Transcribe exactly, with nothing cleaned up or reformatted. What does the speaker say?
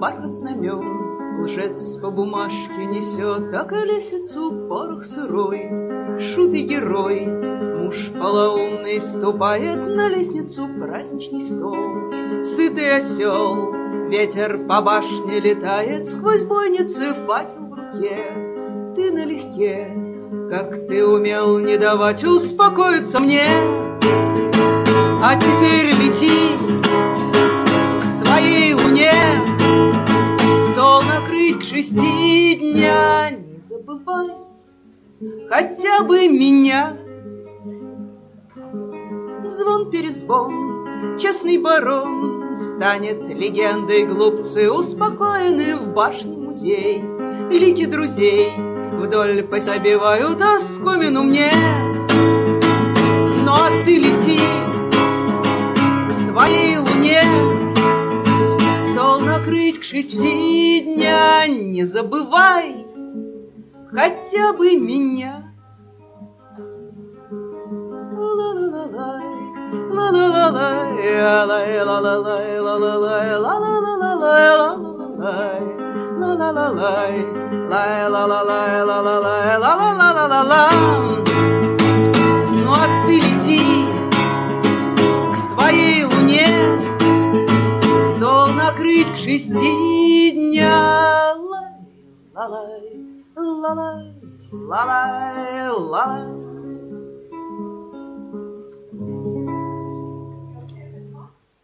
бархат знамен, лжец по бумажке несет, а колесицу порох сырой. Шут и герой, муж полоумный, ступает на лестницу праздничный стол. Сытый осел, ветер по башне летает, сквозь бойницы факел в руке. Ты налегке, как ты умел не давать успокоиться мне. А теперь лети к своей луне, стол накрыть к шести дня. Не забывай хотя бы меня. Звон-перезвон, честный барон станет легендой, глупцы успокоены в башне музей. Лики друзей вдоль пособивают оскомину мне. Но ты лети к своей луне, стол накрыть к шести дня. Не забывай хотя бы меня. Ну а ты лети к своей луне, стол накрыть к шести дня. Ла-лай, ла-лай, ла-лай, ла-лай.